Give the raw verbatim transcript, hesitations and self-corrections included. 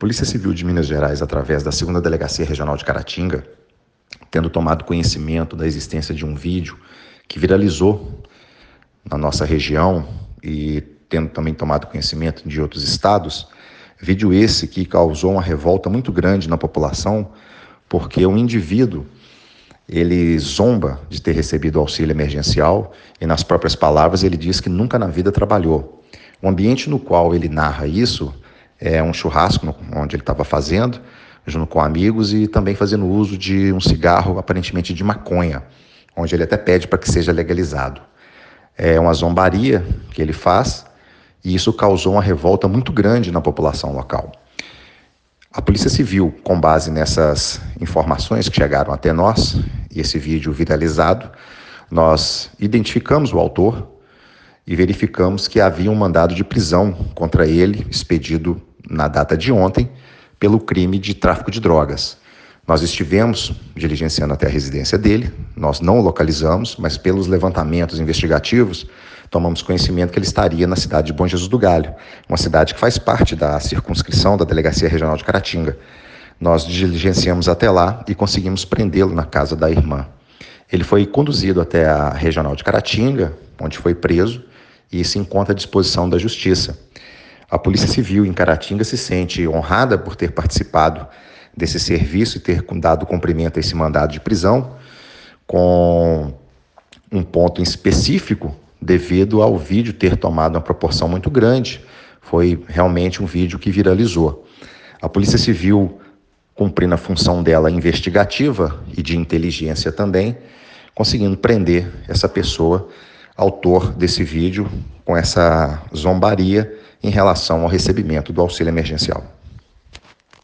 Polícia Civil de Minas Gerais, através da segunda Delegacia Regional de Caratinga, tendo tomado conhecimento da existência de um vídeo que viralizou na nossa região e tendo também tomado conhecimento de outros estados, vídeo esse que causou uma revolta muito grande na população, porque o indivíduo ele zomba de ter recebido auxílio emergencial e, nas próprias palavras, ele diz que nunca na vida trabalhou. O ambiente no qual ele narra isso é um churrasco onde ele estava fazendo, junto com amigos, e também fazendo uso de um cigarro aparentemente de maconha, onde ele até pede para que seja legalizado. É uma zombaria que ele faz e isso causou uma revolta muito grande na população local. A Polícia Civil, com base nessas informações que chegaram até nós, e esse vídeo viralizado, nós identificamos o autor e verificamos que havia um mandado de prisão contra ele, expedido na data de ontem, pelo crime de tráfico de drogas. Nós estivemos diligenciando até a residência dele, nós não o localizamos, mas pelos levantamentos investigativos, tomamos conhecimento que ele estaria na cidade de Bom Jesus do Galho, uma cidade que faz parte da circunscrição da Delegacia Regional de Caratinga. Nós diligenciamos até lá e conseguimos prendê-lo na casa da irmã. Ele foi conduzido até a Regional de Caratinga, onde foi preso, e se encontra à disposição da Justiça. A Polícia Civil em Caratinga se sente honrada por ter participado desse serviço e ter dado cumprimento a esse mandado de prisão, com um ponto em específico, devido ao vídeo ter tomado uma proporção muito grande. Foi realmente um vídeo que viralizou. A Polícia Civil, cumprindo a função dela investigativa e de inteligência também, conseguindo prender essa pessoa, autor desse vídeo, com essa zombaria em relação ao recebimento do auxílio emergencial.